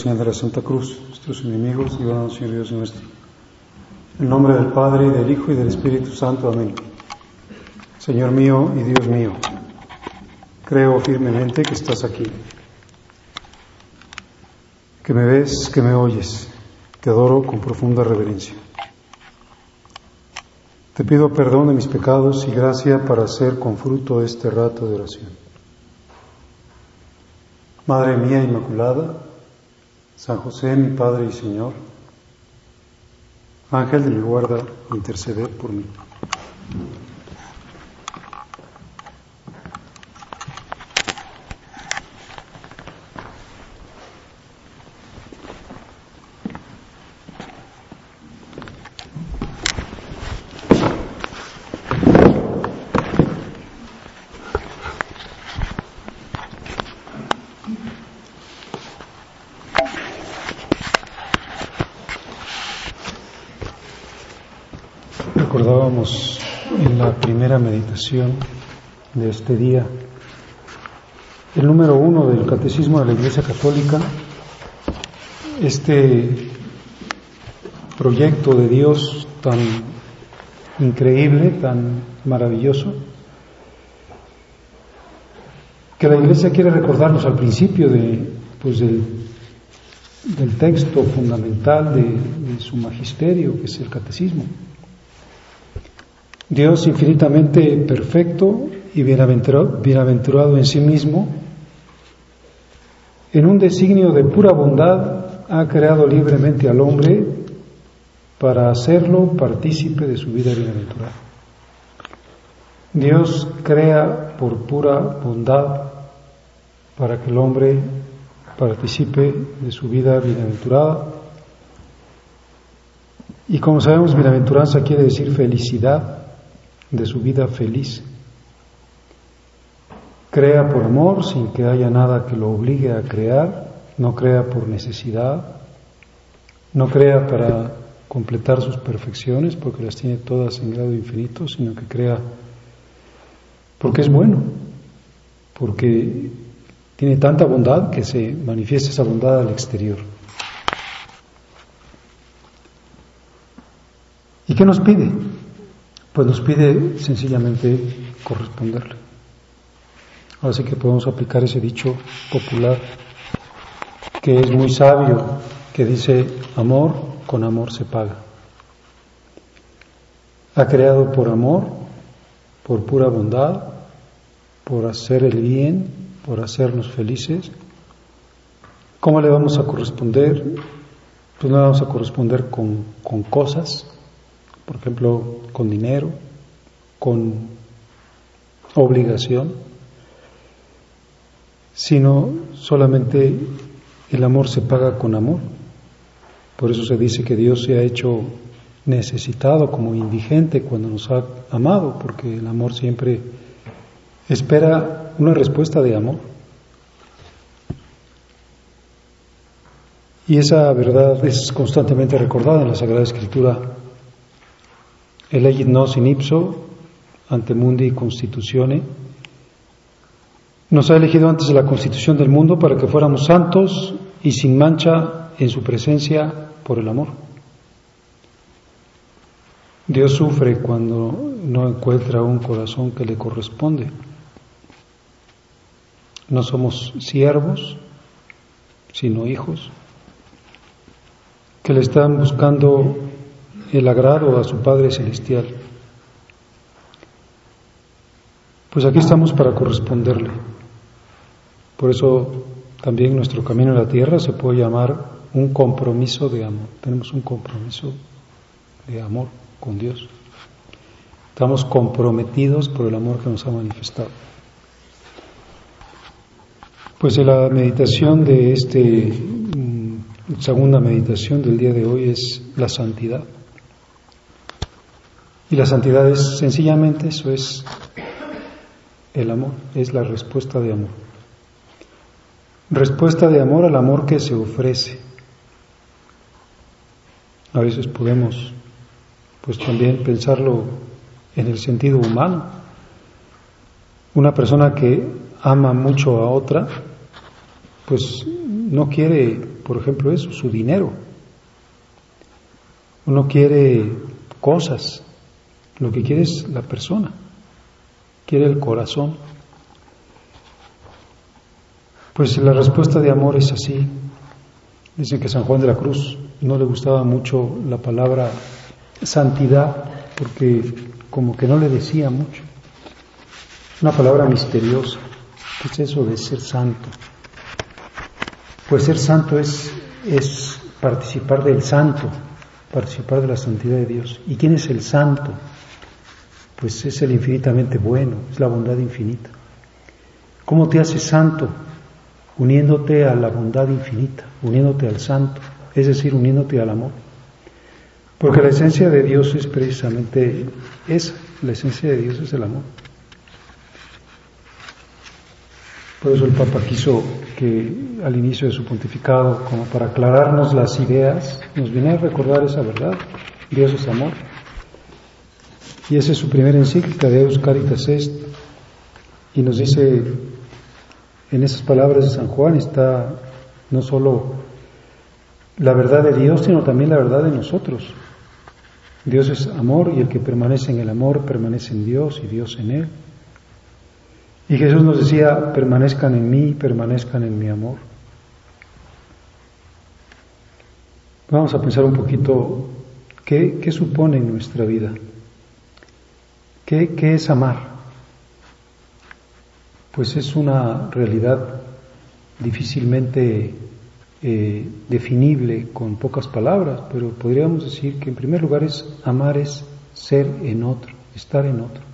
Señal de la Santa Cruz, nuestros enemigos, líbranos, Señor Dios nuestro. En nombre del Padre, y del Hijo, y del Espíritu Santo. Amén. Señor mío y Dios mío, creo firmemente que estás aquí, que me ves, que me oyes. Te adoro con profunda reverencia. Te pido perdón de mis pecados y gracia para hacer con fruto este rato de oración. Madre mía Inmaculada, San José, mi Padre y Señor, Ángel de mi guarda, interceded por mí. Recordábamos en la primera meditación de este día el número 1 del Catecismo de la Iglesia Católica, este proyecto de Dios tan increíble, tan maravilloso, que la Iglesia quiere recordarnos al principio del texto fundamental de su magisterio, que es el Catecismo. Dios infinitamente perfecto y bienaventurado en sí mismo, en un designio de pura bondad, ha creado libremente al hombre para hacerlo partícipe de su vida bienaventurada. Dios crea por pura bondad para que el hombre participe de su vida bienaventurada. Y como sabemos, bienaventuranza quiere decir felicidad, de su vida feliz. Crea por amor, sin que haya nada que lo obligue a crear, no crea por necesidad, no crea para completar sus perfecciones, porque las tiene todas en grado infinito, sino que crea porque es bueno, porque tiene tanta bondad que se manifiesta esa bondad al exterior. ¿Y qué nos pide? Pues nos pide sencillamente corresponderle. Ahora sí que podemos aplicar ese dicho popular que es muy sabio, que dice: amor con amor se paga. Ha creado por amor, por pura bondad, por hacer el bien, por hacernos felices. ¿Cómo le vamos a corresponder? Pues no le vamos a corresponder con cosas, por ejemplo, con dinero, con obligación, sino solamente el amor se paga con amor. Por eso se dice que Dios se ha hecho necesitado, como indigente, cuando nos ha amado, porque el amor siempre espera una respuesta de amor. Y esa verdad es constantemente recordada en la Sagrada Escritura. Elegit nos in ipso ante mundi constitutione. Nos ha elegido antes de la constitución del mundo para que fuéramos santos y sin mancha en su presencia por el amor. Dios sufre cuando no encuentra un corazón que le corresponde. No somos siervos, sino hijos, que le están buscando el agrado a su Padre Celestial. Pues aquí estamos para corresponderle. Por eso también nuestro camino en la tierra se puede llamar un compromiso de amor. Tenemos un compromiso de amor con Dios. Estamos comprometidos por el amor que nos ha manifestado. Pues en la meditación de segunda meditación del día de hoy es la santidad. Y la santidad es sencillamente eso, es el amor, es la respuesta de amor. Respuesta de amor al amor que se ofrece. A veces podemos pues también pensarlo en el sentido humano. Una persona que ama mucho a otra, pues no quiere por ejemplo, eso, su dinero. Uno quiere cosas, lo que quiere es la persona, quiere el corazón. Pues la respuesta de amor es así. Dicen que San Juan de la Cruz no le gustaba mucho la palabra santidad porque como que no le decía mucho. Es una palabra misteriosa. ¿Qué es eso de ser santo? Pues ser santo es participar del santo, participar de la santidad de Dios. ¿Y quién es el santo? Pues es el infinitamente bueno, es la bondad infinita. ¿Cómo te haces santo? Uniéndote a la bondad infinita, uniéndote al santo, es decir, uniéndote al amor. Porque la esencia de Dios es precisamente esa, la esencia de Dios es el amor. Por eso el Papa quiso que al inicio de su pontificado, como para aclararnos las ideas, nos viene a recordar esa verdad, Dios es amor. Y esa es su primera encíclica, Deus Caritas Est, y nos dice, en esas palabras de San Juan está no solo la verdad de Dios, sino también la verdad de nosotros. Dios es amor y el que permanece en el amor permanece en Dios y Dios en él. Y Jesús nos decía, permanezcan en mí, permanezcan en mi amor. Vamos a pensar un poquito qué supone en nuestra vida. ¿Qué es amar? Pues es una realidad difícilmente definible con pocas palabras, pero podríamos decir que en primer lugar amar es ser en otro, estar en otro.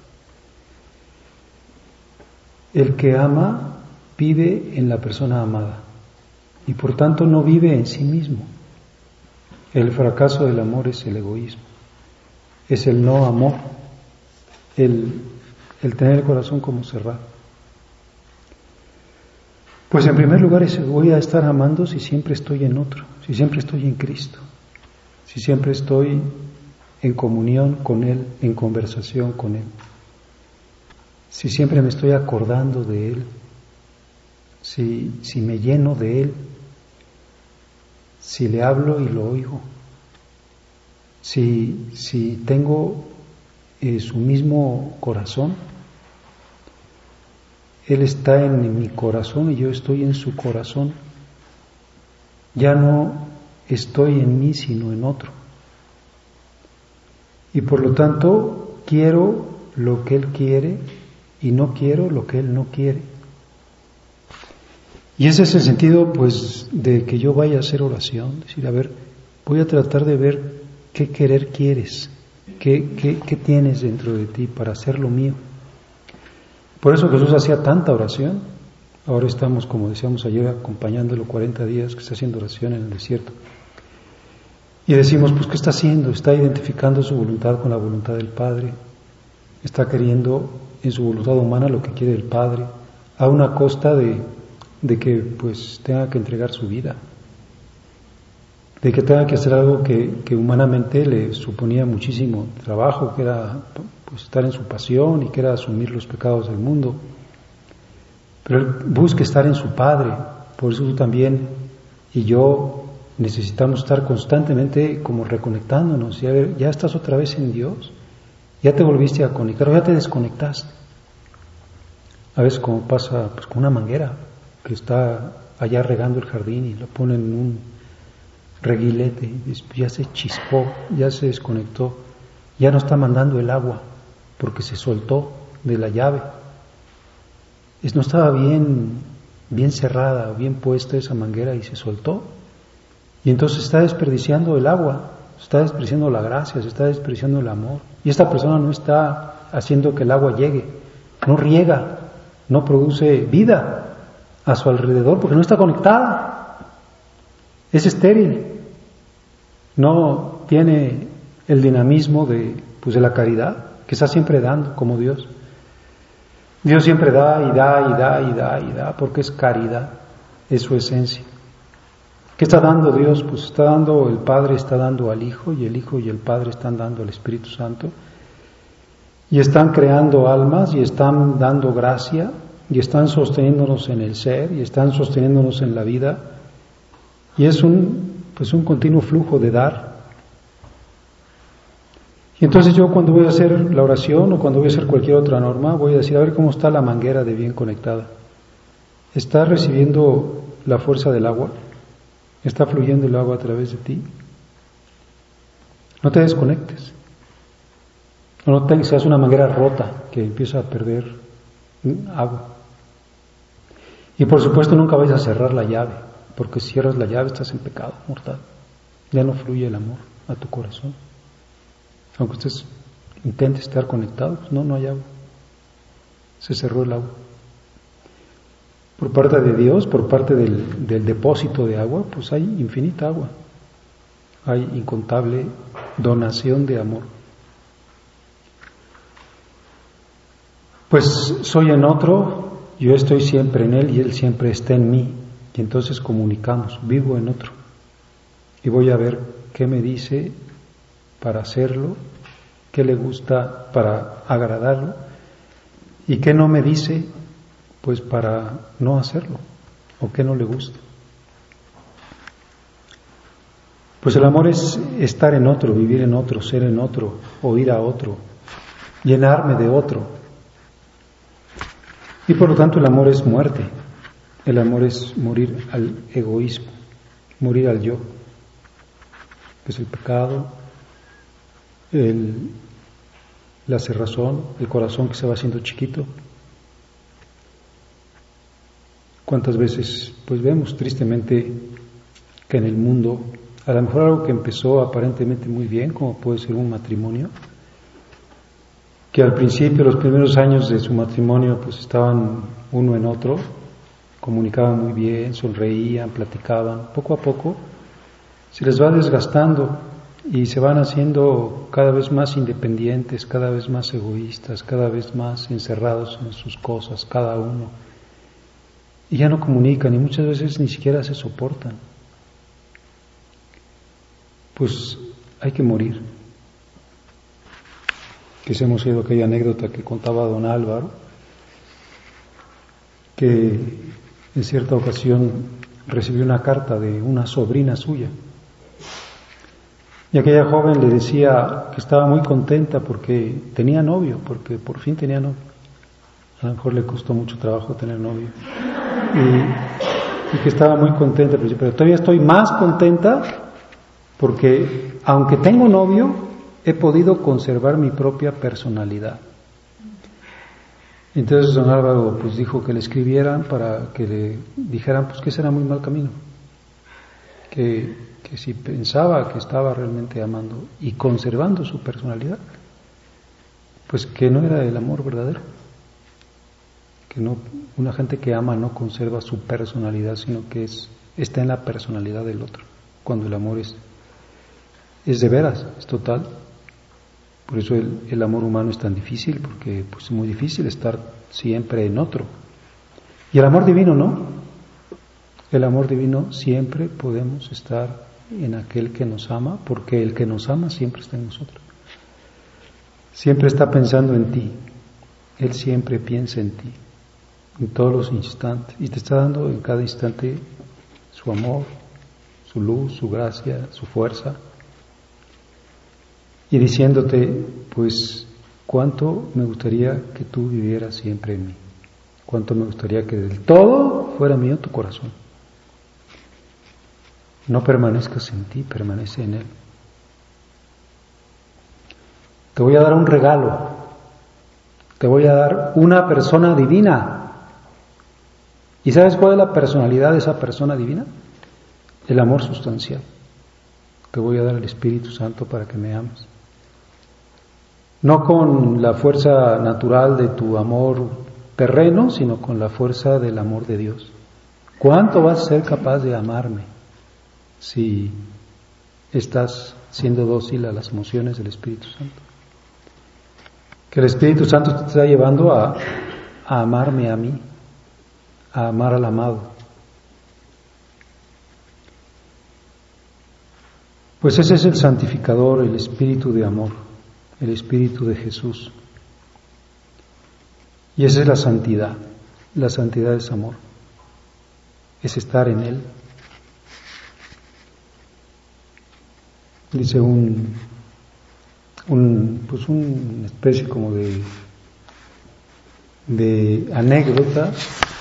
El que ama vive en la persona amada y por tanto no vive en sí mismo. El fracaso del amor es el egoísmo, es el no amor, el tener el corazón como cerrado. Pues en primer lugar voy a estar amando si siempre estoy en otro, si siempre estoy en Cristo, si siempre estoy en comunión con Él, en conversación con Él, si siempre me estoy acordando de Él, si me lleno de Él, si le hablo y lo oigo, si tengo su mismo corazón. Él está en mi corazón y yo estoy en su corazón. Ya no estoy en mí, sino en otro. Y por lo tanto, quiero lo que Él quiere y no quiero lo que Él no quiere. Y ese es el sentido, pues, de que yo vaya a hacer oración. Decir, a ver, voy a tratar de ver qué querer quieres, qué tienes dentro de ti para hacer lo mío. Por eso Jesús hacía tanta oración. Ahora estamos, como decíamos ayer, acompañándolo 40 días que está haciendo oración en el desierto. Y decimos, pues, ¿qué está haciendo? Está identificando su voluntad con la voluntad del Padre. Está queriendo en su voluntad humana lo que quiere el Padre, a una costa de que, pues, tenga que entregar su vida, de que tenga que hacer algo que humanamente le suponía muchísimo trabajo, que era pues estar en su pasión y que era asumir los pecados del mundo. Pero Él busca estar en su Padre. Por eso tú también y yo necesitamos estar constantemente como reconectándonos. Y a ver, ya estás otra vez en Dios, ya te volviste a conectar o ya te desconectaste. A veces como pasa pues con una manguera que está allá regando el jardín y lo ponen en un reguilete y ya se chispó, ya se desconectó, ya no está mandando el agua porque se soltó de la llave. No estaba bien cerrada, bien puesta esa manguera y se soltó. Y entonces está desperdiciando el agua, está desperdiciando la gracia, se está desperdiciando el amor. Y esta persona no está haciendo que el agua llegue, no riega, no produce vida a su alrededor porque no está conectada. Es estéril, no tiene el dinamismo de la caridad, que está siempre dando como Dios. Dios siempre da y da y da y da y da, porque es caridad, es su esencia. ¿Qué está dando Dios? Pues está dando, el Padre está dando al Hijo, y el Hijo y el Padre están dando al Espíritu Santo, y están creando almas, y están dando gracia, y están sosteniéndonos en el ser, y están sosteniéndonos en la vida, Y es un continuo flujo de dar. Y entonces yo cuando voy a hacer la oración o cuando voy a hacer cualquier otra norma, voy a decir, a ver cómo está la manguera de bien conectada. ¿Está recibiendo la fuerza del agua? ¿Está fluyendo el agua a través de ti? No te desconectes. No seas una manguera rota que empieza a perder agua. Y por supuesto nunca vais a cerrar la llave, porque si cierras la llave estás en pecado mortal. Ya no fluye el amor a tu corazón. Aunque usted intente estar conectado, pues no hay agua. Se cerró el agua. Por parte de Dios, por parte del depósito de agua, pues hay infinita agua. Hay incontable donación de amor. Pues soy en otro, yo estoy siempre en Él y Él siempre está en mí. Y entonces comunicamos, vivo en otro. Y voy a ver qué me dice para hacerlo, qué le gusta para agradarlo y qué no me dice pues para no hacerlo o qué no le gusta. Pues el amor es estar en otro, vivir en otro, ser en otro, oír a otro, llenarme de otro. Y por lo tanto el amor es muerte, el amor es morir al egoísmo, morir al yo, que es el pecado, la cerrazón, el corazón que se va haciendo chiquito. ¿Cuántas veces pues vemos tristemente que en el mundo, a lo mejor algo que empezó aparentemente muy bien, como puede ser un matrimonio, que al principio, los primeros años de su matrimonio, pues estaban uno en otro, comunicaban muy bien, sonreían, platicaban, poco a poco se les va desgastando y se van haciendo cada vez más independientes, cada vez más egoístas, cada vez más encerrados en sus cosas, cada uno. Y ya no comunican y muchas veces ni siquiera se soportan. Pues hay que morir. Que se hemos oído aquella anécdota que contaba don Álvaro, que en cierta ocasión recibió una carta de una sobrina suya. Y aquella joven le decía que estaba muy contenta porque tenía novio, porque por fin tenía novio. A lo mejor le costó mucho trabajo tener novio. Y que estaba muy contenta, pero todavía estoy más contenta porque aunque tengo novio, he podido conservar mi propia personalidad. Entonces don Álvaro pues dijo que le escribieran para que le dijeran pues que ese era muy mal camino, que si pensaba que estaba realmente amando y conservando su personalidad, pues que no era el amor verdadero, que no, una gente que ama no conserva su personalidad, sino que está en la personalidad del otro, cuando el amor es de veras, es total. Por eso el amor humano es tan difícil, porque pues es muy difícil estar siempre en otro. Y el amor divino no. El amor divino siempre podemos estar en aquel que nos ama, porque el que nos ama siempre está en nosotros. Siempre está pensando en ti. Él siempre piensa en ti, en todos los instantes. Y te está dando en cada instante su amor, su luz, su gracia, su fuerza. Y diciéndote, pues, cuánto me gustaría que tú vivieras siempre en mí. Cuánto me gustaría que del todo fuera mío tu corazón. No permanezcas en ti, permanece en Él. Te voy a dar un regalo. Te voy a dar una persona divina. ¿Y sabes cuál es la personalidad de esa persona divina? El amor sustancial. Te voy a dar el Espíritu Santo para que me ames. No con la fuerza natural de tu amor terreno, sino con la fuerza del amor de Dios. ¿Cuánto vas a ser capaz de amarme si estás siendo dócil a las emociones del Espíritu Santo? Que el Espíritu Santo te está llevando a amarme a mí, a amar al amado. Pues ese es el santificador, el Espíritu de amor. El Espíritu de Jesús. Y esa es la santidad. La santidad es amor. Es estar en Él. dice una especie como de anécdota.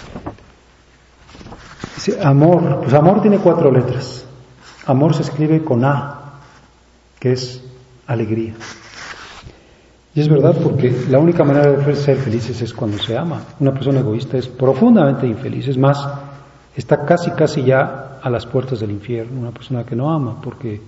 Dice, amor, pues amor tiene 4 letras. Amor se escribe con A, que es alegría. Y es verdad, porque la única manera de ser felices es cuando se ama. Una persona egoísta es profundamente infeliz, es más, está casi ya a las puertas del infierno. Una persona que no ama, porque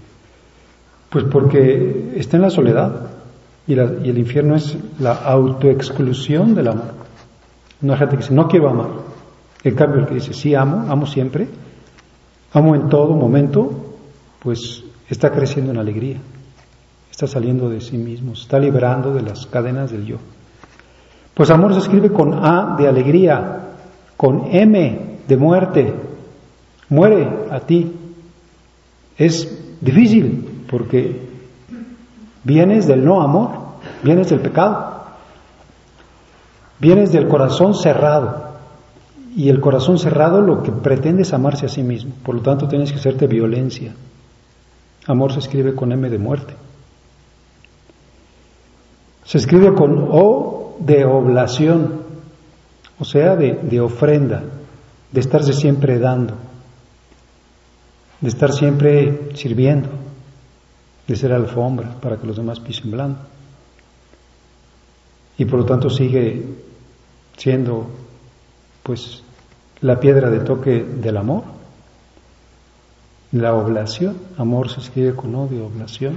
está en la soledad, y el infierno es la autoexclusión del amor. Una gente que dice, no quiero amar. En cambio, el que dice, sí amo siempre, amo en todo momento, pues está creciendo en alegría. Está saliendo de sí mismo, se está liberando de las cadenas del yo. Pues amor se escribe con A de alegría, con M de muerte. Muere a ti. Es difícil porque vienes del no amor, vienes del pecado, vienes del corazón cerrado. Y el corazón cerrado lo que pretende es amarse a sí mismo. Por lo tanto tienes que hacerte violencia. Amor se escribe con M de muerte. Se escribe con O de oblación, o sea, de ofrenda, de estarse siempre dando, de estar siempre sirviendo, de ser alfombra para que los demás pisen blando. Y por lo tanto sigue siendo, pues, la piedra de toque del amor, la oblación. Amor se escribe con O de oblación.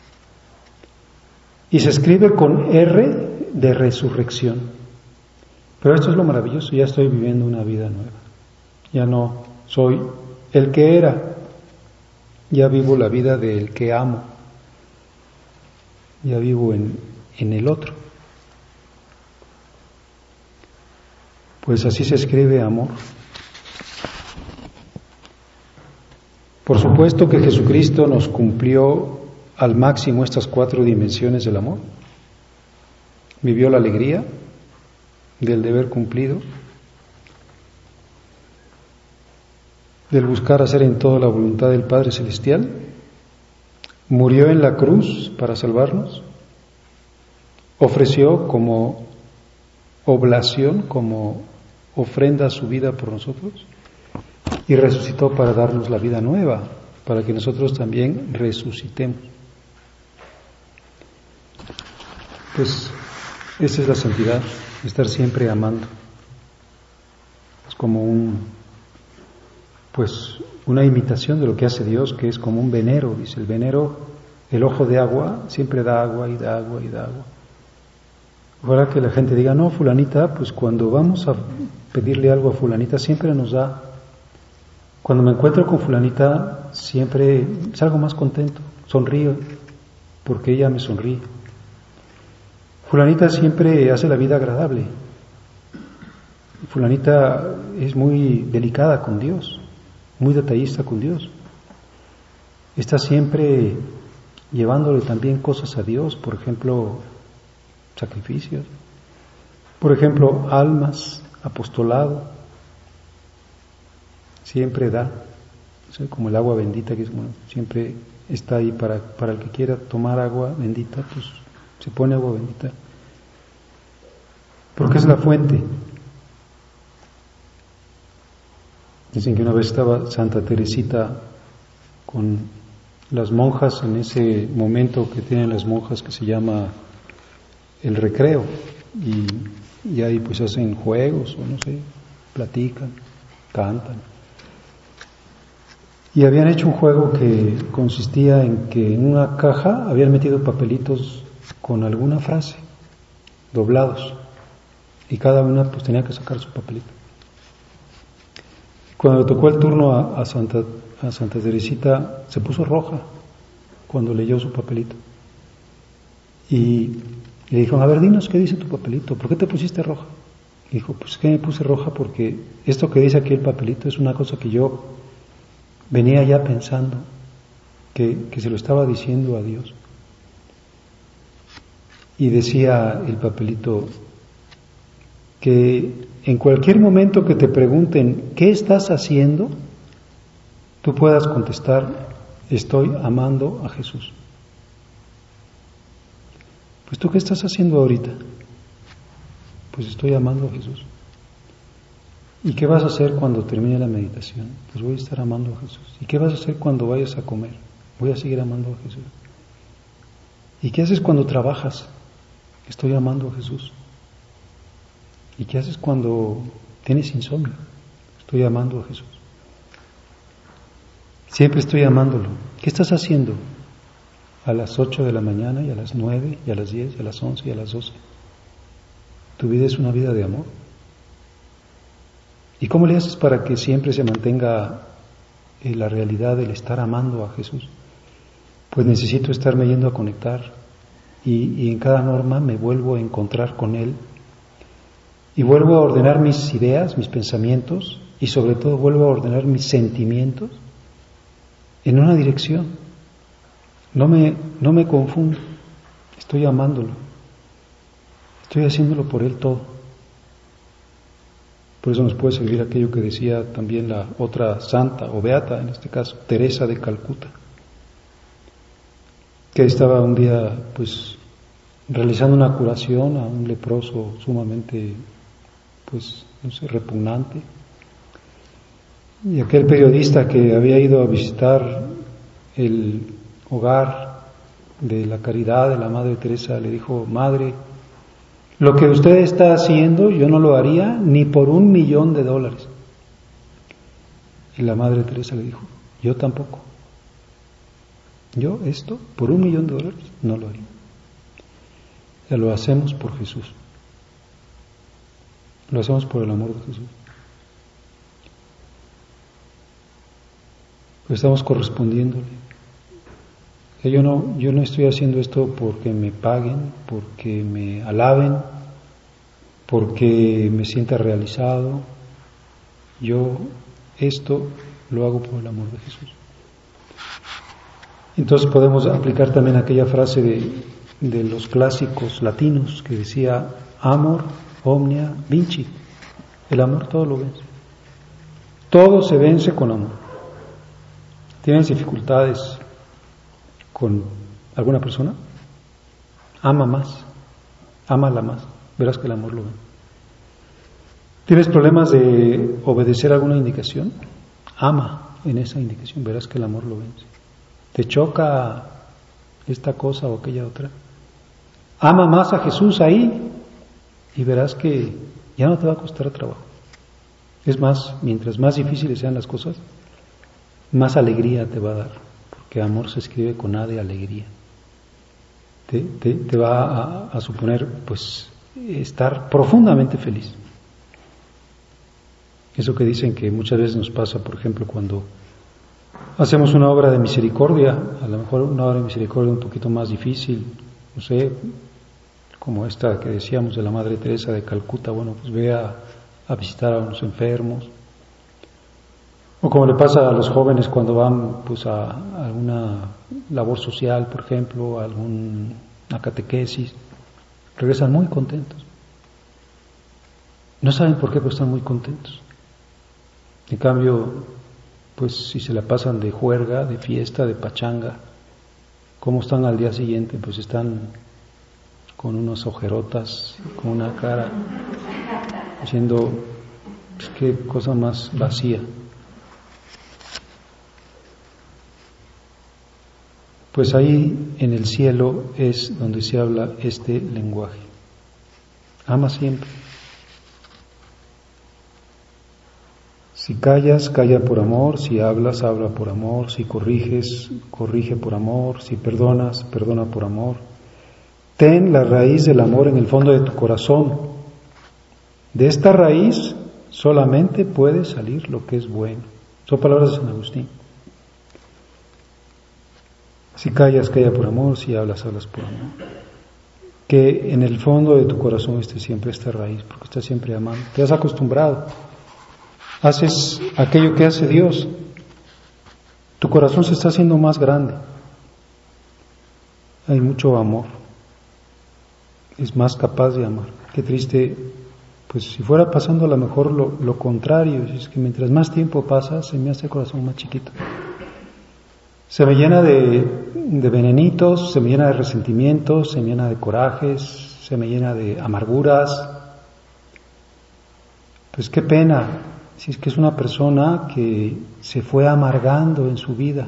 Y se escribe con R de resurrección. Pero esto es lo maravilloso, ya estoy viviendo una vida nueva. Ya no soy el que era, ya vivo la vida del que amo. Ya vivo en el otro. Pues así se escribe amor. Por supuesto que Jesucristo nos cumplió al máximo estas 4 dimensiones del amor. Vivió la alegría del deber cumplido, del buscar hacer en todo la voluntad del Padre Celestial, murió en la cruz para salvarnos, ofreció como oblación, como ofrenda su vida por nosotros, y resucitó para darnos la vida nueva, para que nosotros también resucitemos. Pues esa es la santidad, estar siempre amando. Es como una imitación de lo que hace Dios, que es como un venero. Dice el venero, el ojo de agua, siempre da agua y da agua y da agua. Ojalá que la gente diga, no, fulanita, pues cuando vamos a pedirle algo a fulanita siempre nos da. Cuando me encuentro con fulanita siempre salgo más contento, sonrío porque ella me sonríe. Fulanita siempre hace la vida agradable. Fulanita es muy delicada con Dios, muy detallista con Dios. Está siempre llevándole también cosas a Dios, por ejemplo, sacrificios, por ejemplo, almas, apostolado. Siempre da, como el agua bendita, que es, siempre está ahí para el que quiera tomar agua bendita, pues se pone agua bendita, porque es la fuente. Dicen que una vez estaba Santa Teresita con las monjas en ese momento que tienen las monjas que se llama el recreo, y ahí pues hacen juegos o no sé, platican, cantan. Y habían hecho un juego que consistía en que en una caja habían metido papelitos con alguna frase, doblados, y cada una pues tenía que sacar su papelito. Cuando le tocó el turno a Santa Teresita, se puso roja cuando leyó su papelito. Y le dijeron, a ver, dinos qué dice tu papelito, ¿por qué te pusiste roja? Y dijo, pues que me puse roja porque esto que dice aquí el papelito es una cosa que yo venía ya pensando, que se lo estaba diciendo a Dios. Y decía el papelito que en cualquier momento que te pregunten ¿qué estás haciendo?, tú puedas contestar, estoy amando a Jesús. Pues ¿tú qué estás haciendo ahorita? Pues estoy amando a Jesús. ¿Y qué vas a hacer cuando termine la meditación? Pues voy a estar amando a Jesús. ¿Y qué vas a hacer cuando vayas a comer? Voy a seguir amando a Jesús. ¿Y qué haces cuando trabajas? Estoy amando a Jesús. ¿Y qué haces cuando tienes insomnio? Estoy amando a Jesús. Siempre estoy amándolo. ¿Qué estás haciendo? A las 8 de la mañana y a las 9 y a las 10 y a las 11 y a las 12. Tu vida es una vida de amor. ¿Y cómo le haces para que siempre se mantenga la realidad del estar amando a Jesús? Pues necesito estarme yendo a conectar y en cada norma me vuelvo a encontrar con Él y vuelvo a ordenar mis ideas, mis pensamientos y sobre todo vuelvo a ordenar mis sentimientos en una dirección. No me confundo, estoy amándolo, estoy haciéndolo por Él todo. Por eso nos puede servir aquello que decía también la otra santa, o beata en este caso, Teresa de Calcuta, que estaba un día pues realizando una curación a un leproso sumamente pues no sé, repugnante, y aquel periodista que había ido a visitar el hogar de la caridad de la Madre Teresa le dijo: Madre, lo que usted está haciendo yo no lo haría ni por $1,000,000. Y la Madre Teresa le dijo: yo tampoco. Yo esto por $1,000,000 no lo haría. Ya lo hacemos por Jesús. Lo hacemos por el amor de Jesús. Pues estamos correspondiéndole. Yo no estoy haciendo esto porque me paguen, porque me alaben, porque me sienta realizado. Yo esto lo hago por el amor de Jesús. Entonces podemos aplicar también aquella frase de los clásicos latinos que decía: amor omnia vincit. El amor todo lo vence. Todo se vence con amor. ¿Tienes dificultades con alguna persona? Ama más, ámala más, verás que el amor lo vence. ¿Tienes problemas de obedecer alguna indicación? Ama en esa indicación, verás que el amor lo vence. ¿Te choca esta cosa o aquella otra? Ama más a Jesús ahí y verás que ya no te va a costar trabajo. Es más, mientras más difíciles sean las cosas, más alegría te va a dar, porque amor se escribe con A de alegría. Te va a suponer pues estar profundamente feliz. Eso que dicen que muchas veces nos pasa, por ejemplo, cuando hacemos una obra de misericordia, a lo mejor una obra de misericordia un poquito más difícil, no sé, como esta que decíamos de la Madre Teresa de Calcuta, bueno, pues ve a visitar a unos enfermos, o como le pasa a los jóvenes cuando van pues a alguna labor social, por ejemplo, a alguna catequesis, regresan muy contentos. No saben por qué, pero están muy contentos. En cambio, pues si se la pasan de juerga, de fiesta, de pachanga, ¿cómo están al día siguiente? Pues están con unas ojerotas, con una cara, diciendo, pues qué cosa más vacía. Pues ahí en el cielo es donde se habla este lenguaje. Ama siempre. Si callas, calla por amor. Si hablas, habla por amor. Si corriges, corrige por amor. Si perdonas, perdona por amor. Ten la raíz del amor en el fondo de tu corazón. De esta raíz solamente puede salir lo que es bueno. Son palabras de San Agustín. Si callas, calla por amor. Si hablas, hablas por amor. Que en el fondo de tu corazón esté siempre esta raíz, porque estás siempre amando. Te has acostumbrado. Haces aquello que hace Dios. Tu corazón se está haciendo más grande. Hay mucho amor. Es más capaz de amar. Qué triste, pues si fuera pasando a lo mejor lo contrario, es que mientras más tiempo pasa, se me hace el corazón más chiquito. Se me llena de venenitos, se me llena de resentimientos, se me llena de corajes, se me llena de amarguras. Pues qué pena, si es que es una persona que se fue amargando en su vida,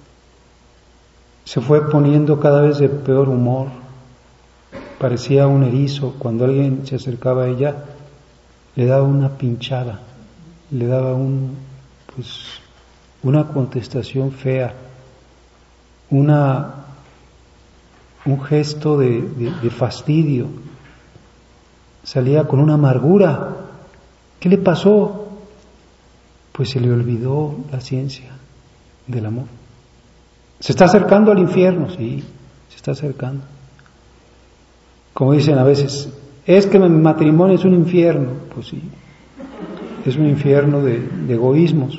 se fue poniendo cada vez de peor humor, parecía un erizo. Cuando alguien se acercaba a ella, le daba una pinchada, le daba una contestación fea, un gesto de fastidio, salía con una amargura. ¿Qué le pasó? Pues se le olvidó la ciencia del amor. Se está acercando al infierno, sí, se está acercando. Como dicen a veces, es que mi matrimonio es un infierno. Pues sí, es un infierno de egoísmos.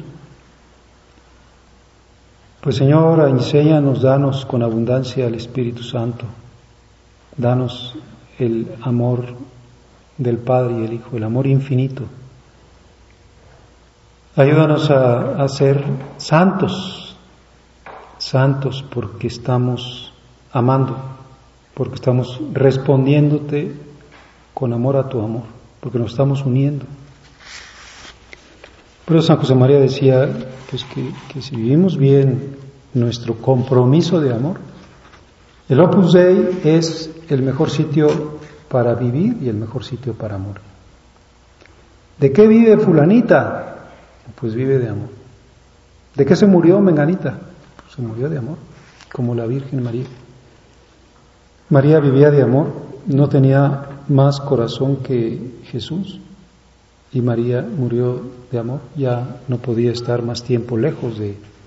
Pues Señor, enséñanos, danos con abundancia el Espíritu Santo, danos el amor del Padre y el Hijo, el amor infinito. Ayúdanos a ser santos, santos porque estamos amando, porque estamos respondiéndote con amor a tu amor, porque nos estamos uniendo. Por eso San José María decía pues que si vivimos bien nuestro compromiso de amor, el Opus Dei es el mejor sitio para vivir y el mejor sitio para morir. ¿De qué vive fulanita? Pues vive de amor. ¿De qué se murió menganita? Pues se murió de amor, como la Virgen María. María vivía de amor, no tenía más corazón que Jesús, y María murió de amor, ya no podía estar más tiempo lejos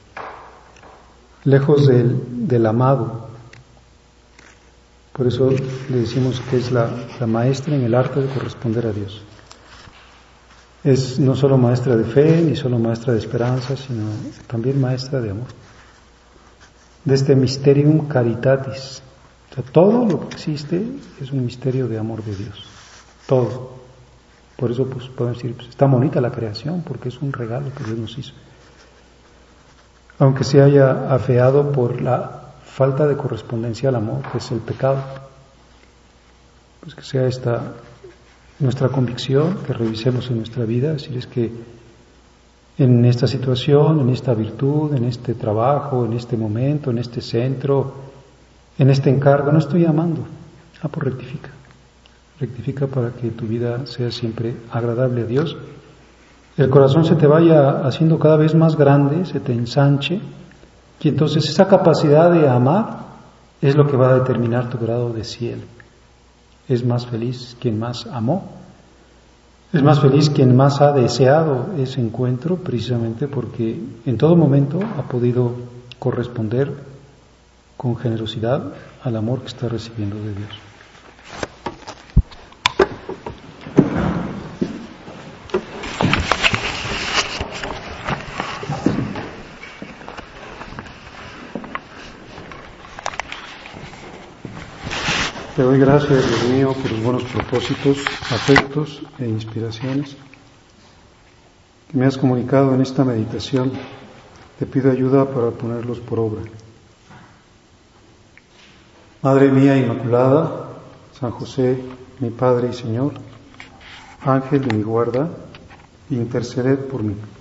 del amado. Por eso le decimos que es la maestra en el arte de corresponder a Dios. Es no solo maestra de fe, ni solo maestra de esperanza, sino también maestra de amor. De este mysterium caritatis. O sea, todo lo que existe es un misterio de amor de Dios. Todo. Por eso pues podemos decir, pues, está bonita la creación, porque es un regalo que Dios nos hizo. Aunque se haya afeado por la falta de correspondencia al amor, que es el pecado. Pues que sea esta nuestra convicción, que revisemos en nuestra vida, decir es que en esta situación, en esta virtud, en este trabajo, en este momento, en este centro, en este encargo, no estoy amando. Pues rectifica. Rectifica para que tu vida sea siempre agradable a Dios. El corazón se te vaya haciendo cada vez más grande, se te ensanche, y entonces esa capacidad de amar es lo que va a determinar tu grado de cielo. Es más feliz quien más amó, es más feliz quien más ha deseado ese encuentro, precisamente porque en todo momento ha podido corresponder con generosidad al amor que está recibiendo de Dios. Te doy gracias, Dios mío, por los buenos propósitos, afectos e inspiraciones que me has comunicado en esta meditación. Te pido ayuda para ponerlos por obra. Madre mía Inmaculada, San José, mi Padre y Señor, Ángel de mi guarda, interceded por mí.